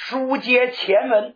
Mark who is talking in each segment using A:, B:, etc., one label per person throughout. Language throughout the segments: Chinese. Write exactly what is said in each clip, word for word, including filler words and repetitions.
A: 书接前文，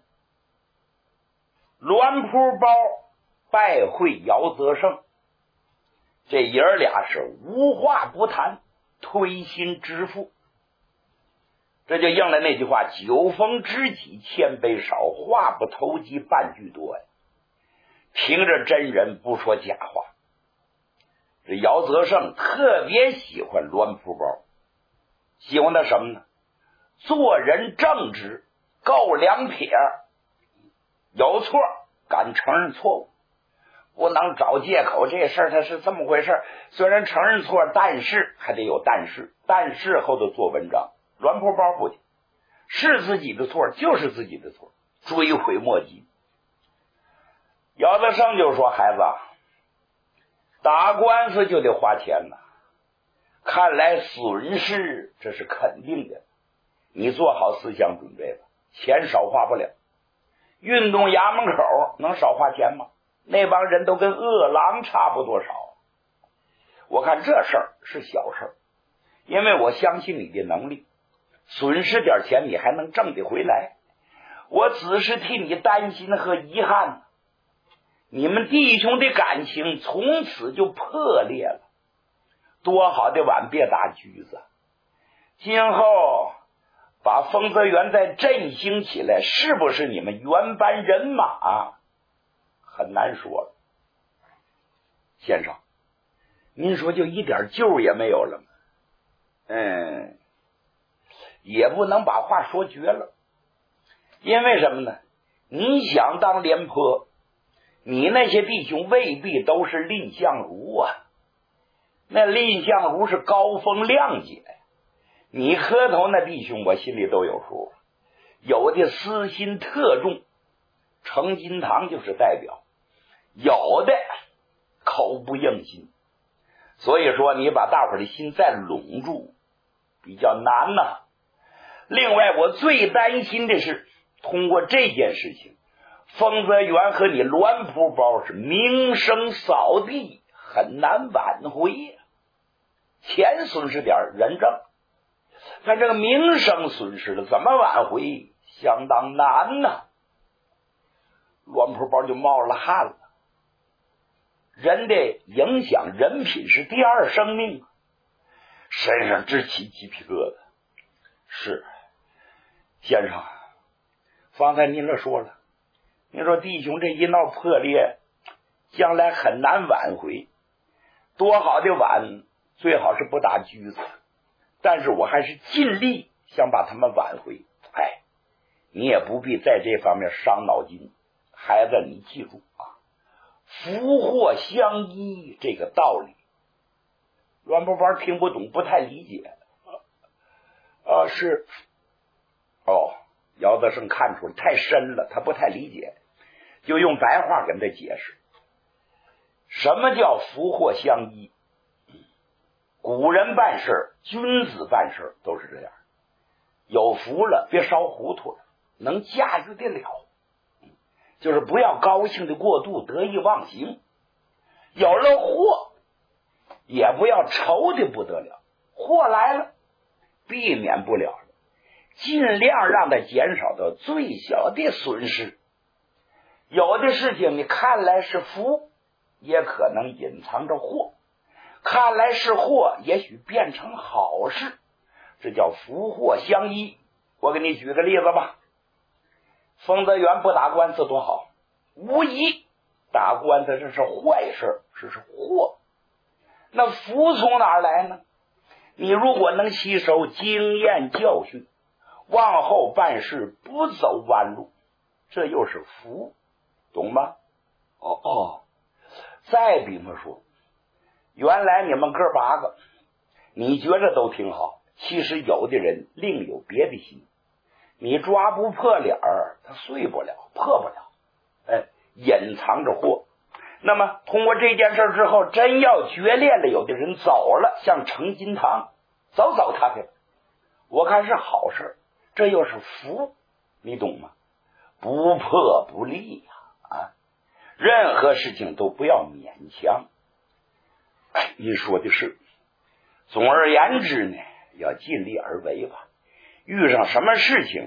A: 栾铺包拜会姚泽胜，这爷儿俩是无话不谈，推心置腹。这就应了那句话，酒逢知己千杯少，话不投机半句多呀。凭着真人不说假话，这姚泽胜特别喜欢栾铺包，喜欢他什么呢？做人正直，够两撇，有错敢承认错误，不能找借口。这事儿他是这么回事，虽然承认错，但是还得有但是，但是后头做文章。栾铺包不行，是自己的错就是自己的错，追悔莫及。姚德胜就说：“孩子，打官司就得花钱呐，看来损失这是肯定的，你做好思想准备吧，钱少花不了。运动衙门口能少花钱吗？那帮人都跟饿狼差不多少。我看这事儿是小事儿，因为我相信你的能力，损失点钱你还能挣得回来。我只是替你担心和遗憾，你们弟兄的感情从此就破裂了。多好的碗别打橘子，今后把丰泽园再振兴起来，是不是你们原班人马很难说了。先生，您说就一点救也没有了吗？嗯，也不能把话说绝了。因为什么呢？你想当廉颇，你那些弟兄未必都是蔺相如啊。那蔺相如是高风亮节，你磕头那弟兄我心里都有数，有的私心特重，程金堂就是代表，有的口不应心。所以说你把大伙的心再拢住比较难呐、啊。另外我最担心的是，通过这件事情，丰泽园和你栾铺包是名声扫地，很难挽回。钱损失点人挣，但这个名声损失了，怎么挽回相当难呢、啊？栾铺包就冒了汗了。人的影响人品是第二生命，身上直起鸡皮疙瘩。是先生，方才您这说了，您说弟兄这一闹破裂，将来很难挽回。多好的碗，最好是不打橘子，但是我还是尽力想把他们挽回。哎，你也不必在这方面伤脑筋，孩子，你记住啊，福祸相依这个道理。栾铺包听不懂，不太理解。啊，是哦，姚德胜看出来太深了，他不太理解，就用白话跟他解释，什么叫福祸相依。古人办事，君子办事都是这样，有福了别烧糊涂了，能驾驭得了，就是不要高兴的过度，得意忘形。有了祸也不要愁的不得了，祸来了避免不了了，尽量让它减少到最小的损失。有的事情你看来是福，也可能隐藏着祸，看来是祸，也许变成好事，这叫福祸相依。我给你举个例子吧，丰泽园不打官司多好，无疑打官司这是坏事，这是祸。那福从哪儿来呢？你如果能吸收经验教训，往后办事不走弯路，这又是福，懂吗？哦哦，再比方说，原来你们哥八个，你觉着都挺好，其实有的人另有别的心，你抓不破脸儿，他碎不了，破不了，哎，隐藏着祸。那么通过这件事之后，真要决裂了，有的人走了，像程金堂早早他去了，我看是好事，这又是福，你懂吗？不破不立呀、啊！啊，任何事情都不要勉强。哎，你说的是。总而言之呢，要尽力而为吧。遇上什么事情，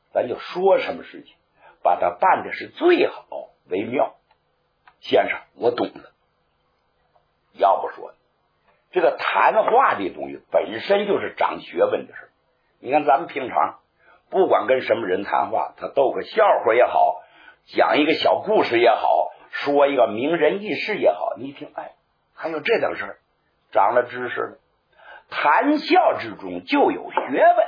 A: 咱就说什么事情，把它办的是最好为妙。先生，我懂了。要不说这个谈话这东西本身就是长学问的事。你看咱们平常不管跟什么人谈话，他逗个笑话也好，讲一个小故事也好，说一个名人轶事也好，你一听，哎，还有这等事儿，长了知识了。谈笑之中就有学问。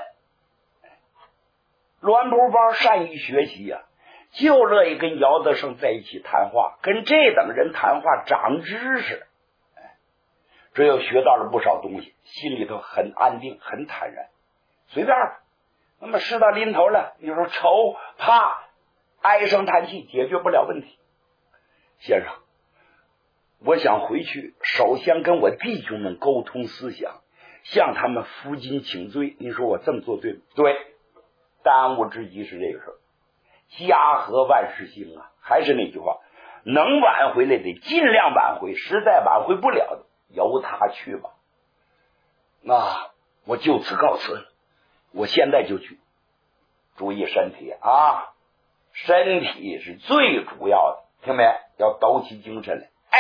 A: 栾不包善于学习呀、啊，就乐意跟姚德胜在一起谈话，跟这等人谈话长知识。这又学到了不少东西，心里头很安定，很坦然，随便吧。那么事到临头了，你说愁怕唉声叹气，解决不了问题。先生，我想回去首先跟我弟兄们沟通思想，向他们负荆请罪。你说我这么做对吗？对，当务之急是这个事儿。家和万事兴啊，还是那句话，能挽回来得尽量挽回，实在挽回不了的由他去吧。那我就此告辞了，我现在就去。注意身体啊，身体是最主要的，听没？要抖起精神来。哎，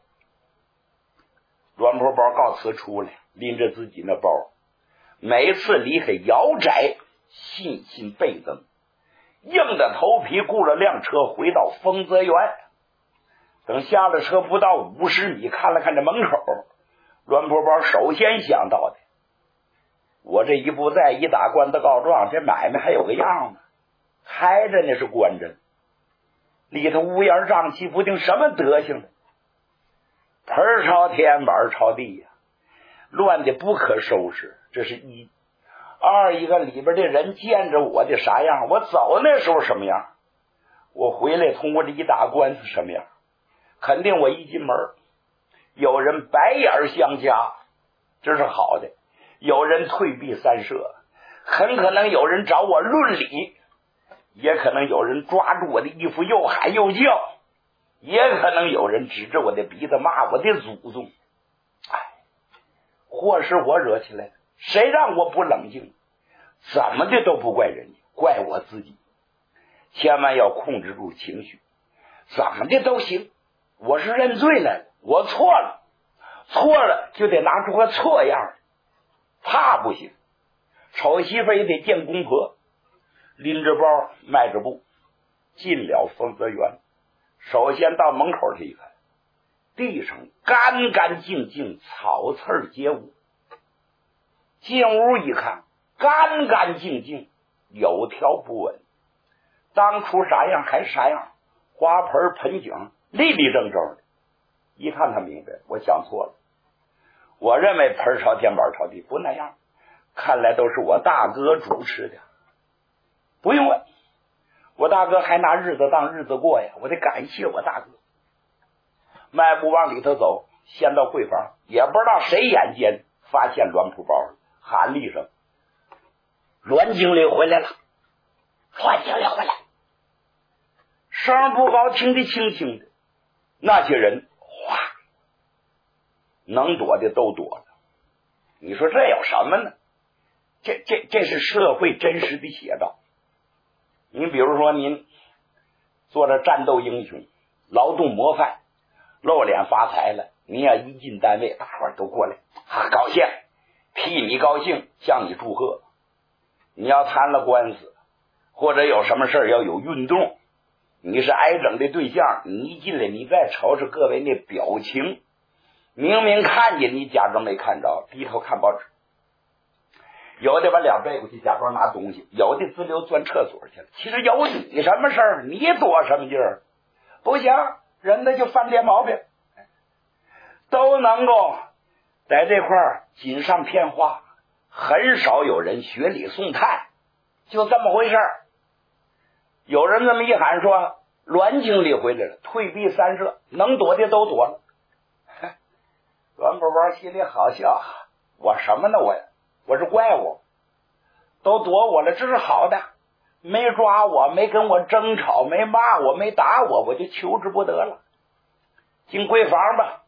A: 栾婆包告辞出来，拎着自己那包，每次离开姚宅，信心倍增，硬着头皮雇了辆车回到丰泽园。等下了车不到五十米，看了看这门口，栾婆包首先想到的，我这一不在，一打官司告状，这买卖还有个样呢，开着那是关着，里头乌烟瘴气，不定什么德行呢。盆朝天，碗朝地呀、啊，乱的不可收拾。这是一。二一个里边的人见着我的啥样，我走那时候什么样，我回来通过这一打官司什么样，肯定我一进门有人白眼相加，这是好的；有人退避三舍，很可能有人找我论理，也可能有人抓住我的衣服又喊又叫，也可能有人指着我的鼻子骂我的祖宗。哎，祸是我惹起来的，谁让我不冷静？怎么的都不怪人家，怪我自己。千万要控制住情绪，怎么的都行。我是认罪了，我错了，错了就得拿出个错样，怕不行。丑媳妇也得见公婆，拎着包迈着步进了丰泽园。首先到门口这一看，地上干干净净，草刺皆无。进屋一看，干干净净，有条不紊，当初啥样还啥样，花盆盆景立立正正的。一看他明白，我想错了，我认为盆朝天碗朝地，不那样，看来都是我大哥主持的。不用问，我大哥还拿日子当日子过呀，我得感谢我大哥。迈步往里头走，先到柜房，也不知道谁眼尖发现栾铺包了，喊了一声：“栾经理回来了！”栾经理回来，声不高，听得轻轻的。那些人哗，能躲的都躲了。你说这有什么呢？这这这是社会真实的写照。你比如说，您做着战斗英雄、劳动模范，露脸发财了，你要一进单位，大伙儿都过来啊，高兴，替你高兴，向你祝贺。你要谈了官司，或者有什么事儿要有运动，你是挨整的对象，你一进来，你再瞅瞅各位那表情，明明看见你，假装没看着，低头看报纸。有的把脸背过去，假装拿东西；有的自溜钻厕所去了。其实有你什么事儿？你躲什么劲儿？不行，人家就犯这毛病，都能够在这块儿锦上添花。很少有人学礼送炭，就这么回事儿。有人这么一喊说，栾经理回来了，退避三舍，能躲的都躲了。栾宝宝心里好笑，我什么呢？我我是怪物，都躲我了，这是好的。没抓我，没跟我争吵，没骂我，没打我，我就求之不得了。进闺房吧，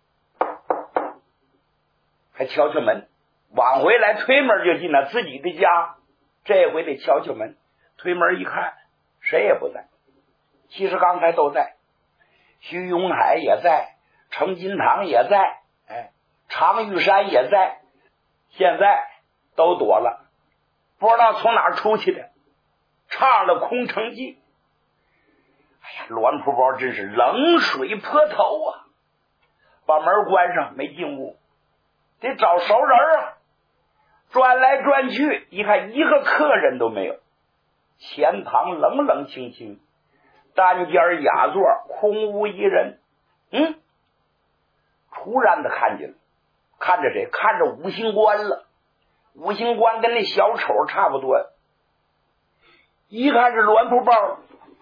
A: 还敲敲门，往回来推门就进了自己的家，这回得敲敲门。 推门一看，谁也不在。其实刚才都在，徐永海也在，程金堂也在，哎，常玉山也在，现在都躲了，不知道从哪儿出去的，唱了空城计。哎呀，栾蒲包真是冷水泼头啊！把门关上，没进屋，得找熟人啊。转来转去，一看一个客人都没有，前堂冷冷清清，单间雅座，空无一人。嗯，突然的看见了，看着谁？看着五行官了。五行官跟那小丑差不多，一看是栾蒲包，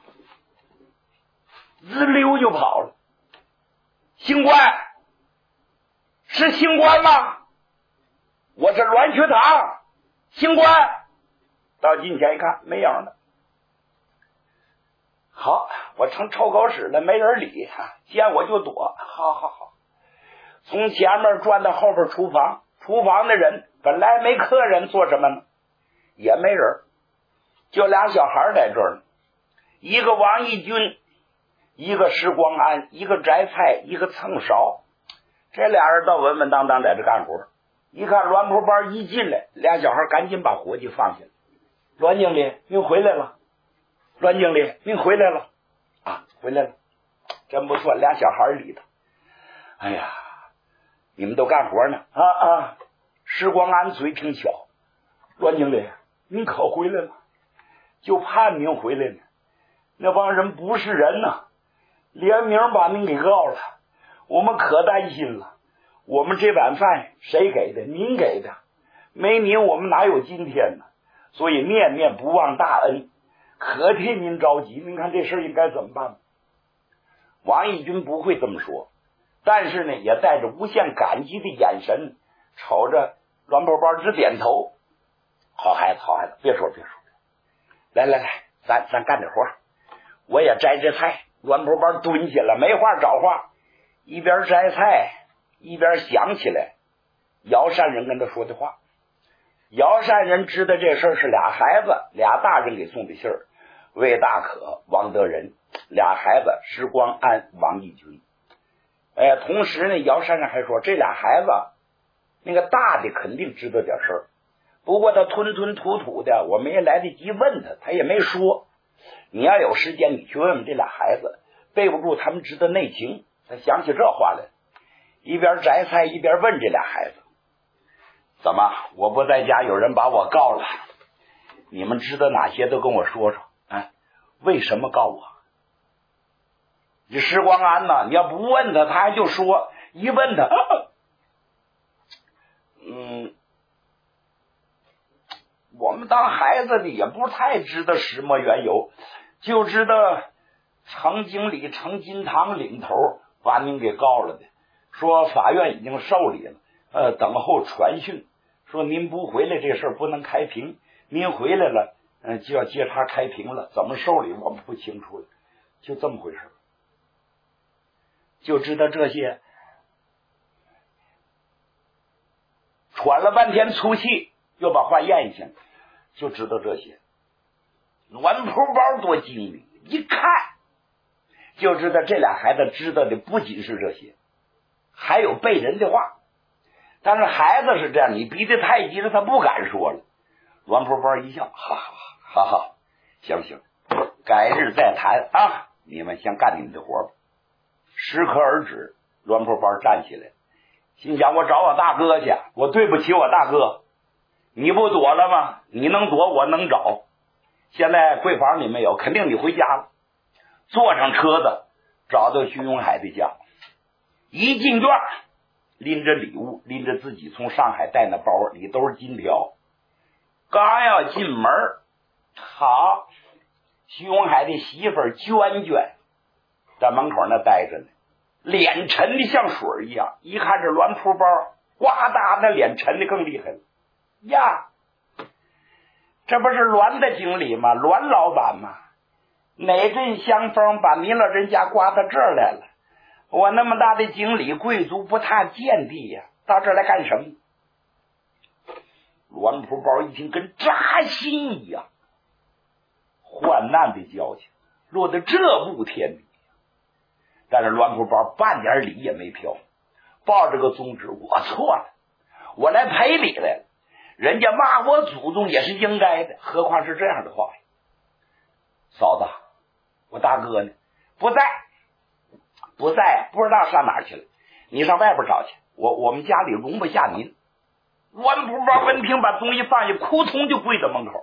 A: 滋溜就跑了。星官，是星官吗？我是栾学堂，星官。到近前一看，没影了。好，我成臭狗屎了，没人理，见我就躲。好好好，从前面转到后边厨房，厨房的人本来没客人，做什么呢？也没人，就俩小孩在这儿呢，一个王义军，一个石光安，一个摘菜，一个蹭勺。这俩人倒稳稳当当在这干活。一看栾蒲包一进来，俩小孩赶紧把伙计放下。栾经理，您回来了。栾经理，您回来了啊，回来了，真不错。俩小孩理他。哎呀，你们都干活呢啊啊！时光安嘴挺巧。栾经理，您可回来了，就盼您回来呢。那帮人不是人呐、啊，联名把您给告了，我们可担心了。我们这碗饭谁给的？您给的，没您我们哪有今天呢？所以念念不忘大恩，可替您着急。您看这事应该怎么办？王义军不会这么说，但是呢，也带着无限感激的眼神瞅着栾蒲包直点头。好孩子，好孩子，别说别说，来来来，咱咱干点活，我也摘这菜。栾蒲包蹲下了，没话找话，一边摘菜一边想起来姚善人跟他说的话。姚善人知道这事儿是俩孩子俩大人给送的信儿，魏大可、王德仁，俩孩子石光安、王义军。哎，同时呢，姚善人还说这俩孩子那个大的肯定知道点事儿，不过他吞吞吐吐的，我没来得及问他，他也没说。你要有时间你去问问这俩孩子，背不住他们知道内情。他想起这话来，一边摘菜一边问这俩孩子，怎么我不在家有人把我告了，你们知道哪些都跟我说说啊？为什么告我？这石光安呢，你要不问他他还就说，一问他、啊、嗯，我们当孩子的也不太知道始末缘由，就知道程经理程金堂领头把您给告了的，说法院已经受理了，呃，等候传讯，说您不回来这事儿不能开庭，您回来了，嗯、呃，就要接茬开庭了，怎么受理我们不清楚了，就这么回事。就知道这些，喘了半天粗气，又把话咽下，就知道这些。栾蒲包多精明，一看就知道这俩孩子知道的不仅是这些，还有背人的话。但是孩子是这样，你逼得太急了，他不敢说了。栾蒲包一笑，哈哈，好好，行行，改日再谈啊！你们先干你们的活吧。适可而止，栾蒲包站起来，心想我找我大哥去，我对不起我大哥。你不躲了吗？你能躲，我能找。现在贵房里没有，肯定你回家了。坐上车子，找到徐永海的家，一进院，拎着礼物，拎着自己从上海带那包，里都是金条。刚要进门，好，徐永海的媳妇儿娟娟在门口那待着呢，脸沉的像水一样。一看这栾蒲包，呱嗒，那脸沉的更厉害了呀！这不是栾的经理吗？栾老板吗？哪阵香风把您老人家刮到这儿来了？我那么大的经理，贵族不踏贱地呀，到这儿来干什么？栾蒲包一听跟扎心一样， 患难的交情，落得这步田地。但是栾普宝半点理也没飘，抱着个宗旨，我错了，我来赔礼来了，人家骂我祖宗也是应该的，何况是这样的话呀。嫂子，我大哥呢？不在，不在，不知道上哪儿去了，你上外边找去，我我们家里容不下您。栾普宝闻听，把东西放下，扑通就跪在门口。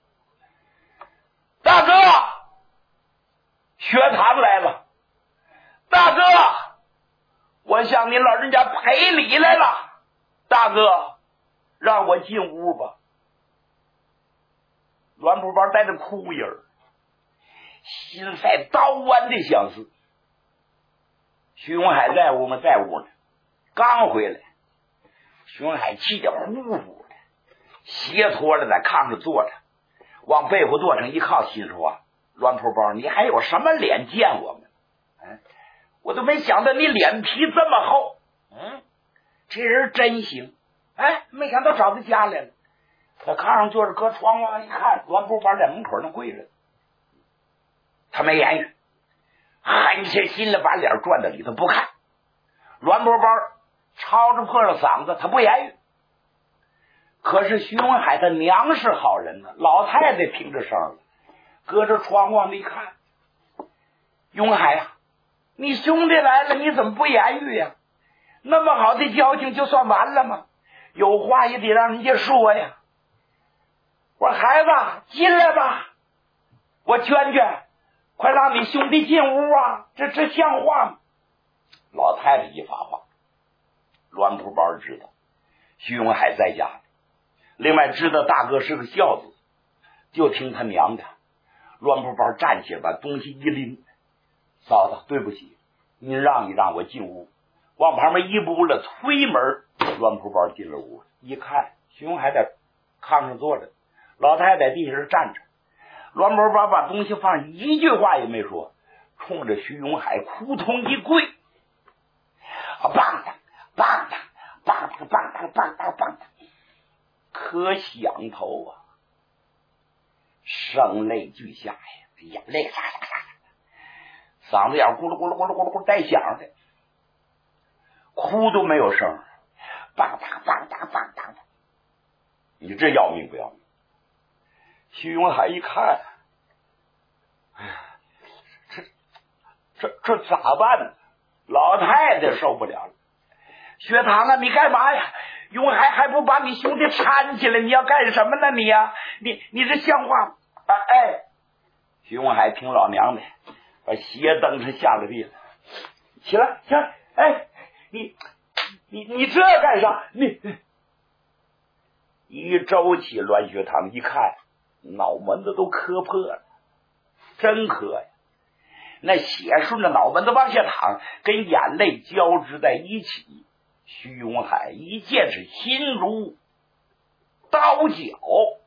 A: 大哥，学堂来了。大哥，我向您老人家赔礼来了。大哥，让我进屋吧。栾普宝带着哭音儿，心塞刀剜的相似。徐永海在屋吗？在屋呢，刚回来。徐永海气得呼呼的，斜拖着在炕上坐着，往背后跺上一靠，心说话：栾普宝，你还有什么脸见我们？嗯，我都没想到你脸皮这么厚。嗯，这人真行。哎，没想到找他家来了。在炕上坐着，搁窗往一看，栾普宝在门口那跪着。他没言语，狠下心来把脸转到里头不看。栾普宝吵着破了嗓子，他不言语。可是徐永海他娘是好人呢，老太太听着声了，隔着窗往里看。永海呀、啊，你兄弟来了，你怎么不言语呀？那么好的交情就算完了吗？有话也得让人家说呀。我说孩子进来吧，我劝劝，快让你兄弟进屋啊，这这像话吗？老太太一发话，栾普宝知道徐永海在家，另外知道大哥是个孝子，就听他娘的。栾普宝站起来把东西一拎，嫂子对不起，您让一让我进屋。往旁边一步了，推门，栾普宝进了屋，一看徐永海在炕上坐着，老太太地上站着。栾普宝把东西放，一句话也没说，冲着徐永海扑通一跪，啊，棒当棒当棒当棒当棒当棒当，可响头啊，声泪俱下呀，眼泪沙沙沙，嗓子眼咕噜咕噜咕噜咕噜咕噜带响的，哭都没有声，棒当棒当棒当的，你这要命不要命？徐永海一看，哎呀，这这这咋办呢？老太太受不了了，学堂啊，你干嘛呀？永海还不把你兄弟搀起来，你要干什么呢你呀、啊？你你这像话吗？啊哎！徐永海听老娘的，把鞋蹬上下了地了，起来起来！哎，你你你这干啥？你一周起栾学堂一看，脑门子都磕破了，真磕呀！那血顺着脑门子往下淌，跟眼泪交织在一起。徐永海一见是心如刀绞。